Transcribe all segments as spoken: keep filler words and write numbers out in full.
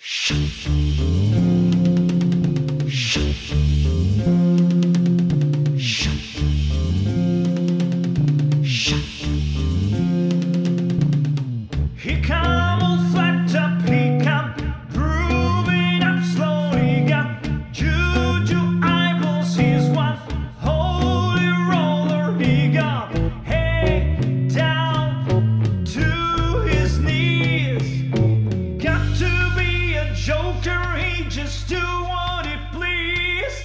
He come all flat up, he come grooving up slowly, got juju eyeballs, he's one holy roller, he got head down to his knees, got to be a joker, he just do what he please.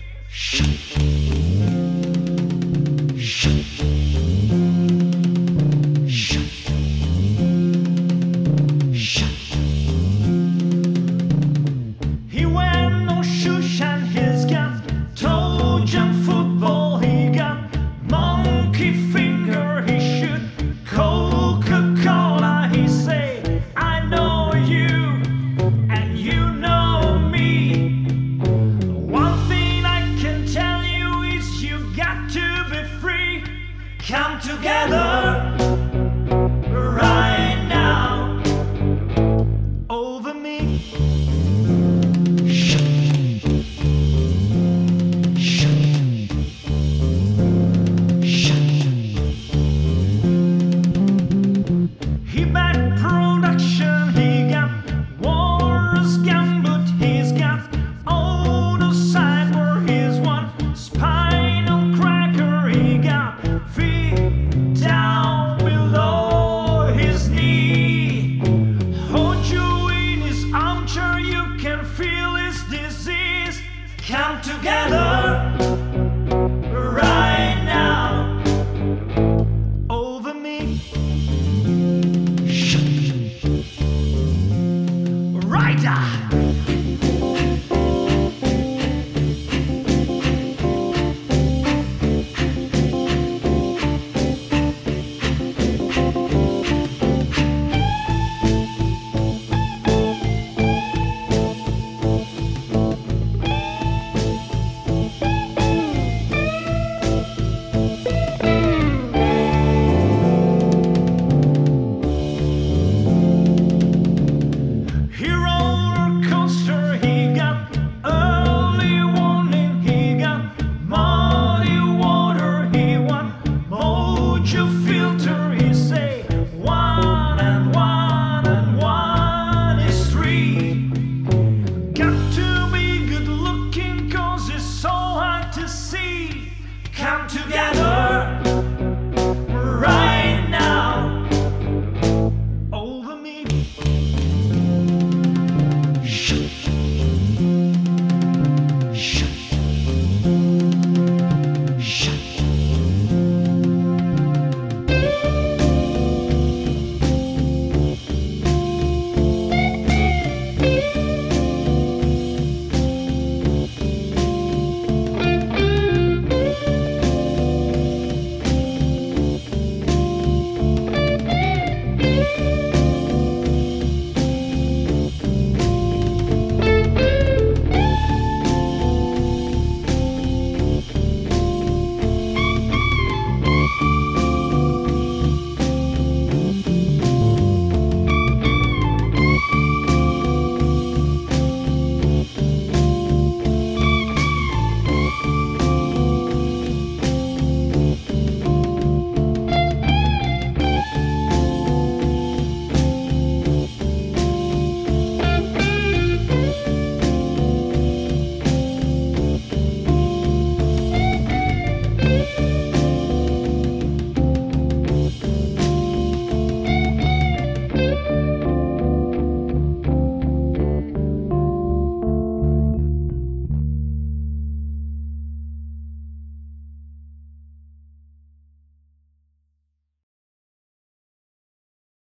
He wear no shoes and he's got toe jump football. He got monkey finger. He shoot Coca-Cola. He say, I know you and you know me. One thing I can tell you is you got to be free. Come together right now over me. He bad production, he got Wars gun, but he's got auto side where he's one spinal cracker. He got feet down below his knee. Hold you in his armchair, you can feel his disease. Come together right now over me. Right.